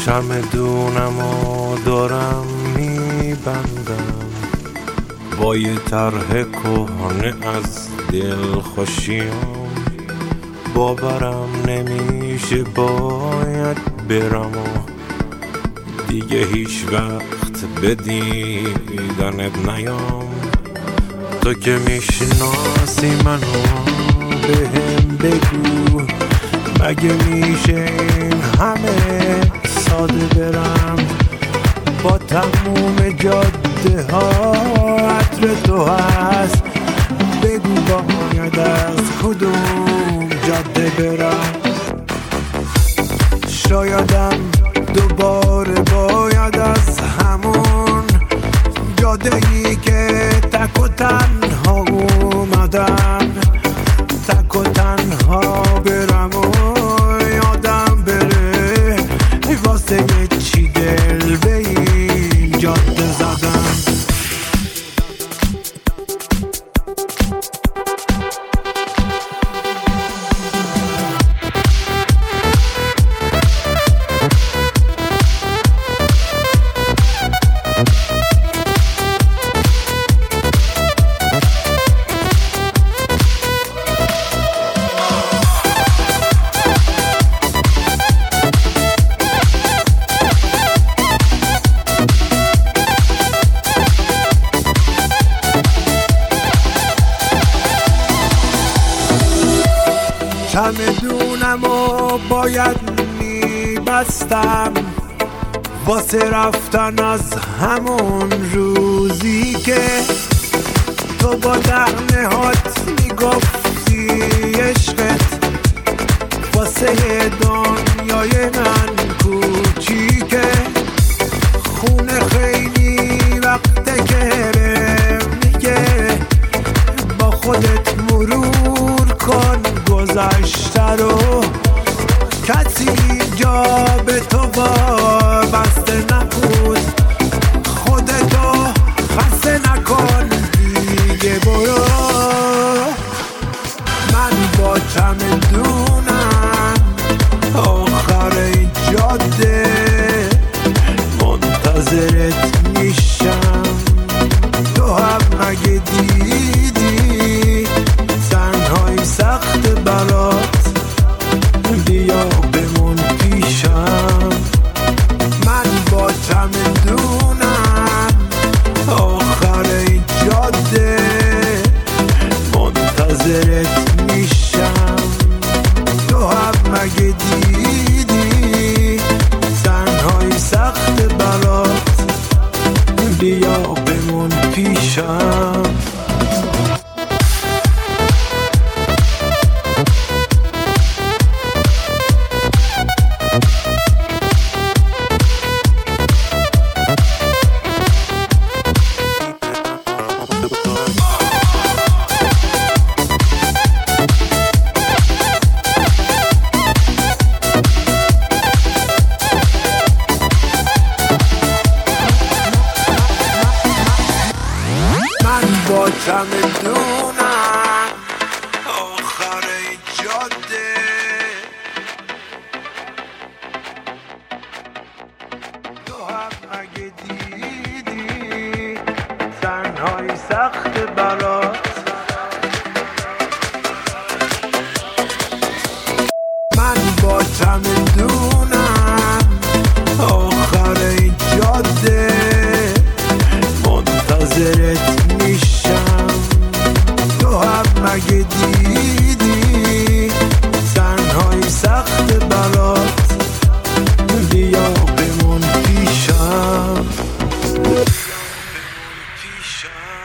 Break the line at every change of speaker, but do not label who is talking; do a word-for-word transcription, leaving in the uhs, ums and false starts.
چمدونم و دارم میبندم با یه طرح کهنه از دل خوشیام. باورم نمیشه باید برم و دیگه هیچ وقت به دیدنت نیام. تو که میشناسی منو بهم بگو مگه میشه این همه ساده برم با تموم جاده ها عطر تو هست. بگو باید از کدوم جاده برم. شایدم دوباره باید از همون جاده‌ای که تک و تنها اومدم تک و تنها برم و یادم بره واسه یه چی دل به این جاده زدم. چمدونم و باید میبستم واسه رفتن از همون روزی که تو با دهنه هات میگفتی عشقت واسه دنیای من کوچیکه. خونه خیلی وقته که میگه با خودت مرور کن گذشته رو. کسی جا به تو وابسته نبود خودتو خسته نکن دیگه برو. من با چمدونم آخر این جاده منتظرت میشم. تو هم مگه دیدی تنهایی سخت برات بیا بمون پیشم. من با چمدونم آخر این جاده منتظرت میشم. تو هم مگه دیدی تنهایی سخت برات بیا بمون پیشم. با چمدونم آخر این جاده تو هم مگه دیدی تنهایی سخت برات. من با چمدونم آخر این جاده منتظرت میشم. تو هم مگه دیدی تنهایی سخت برات بیا بمون پیشم. بمون پیشم.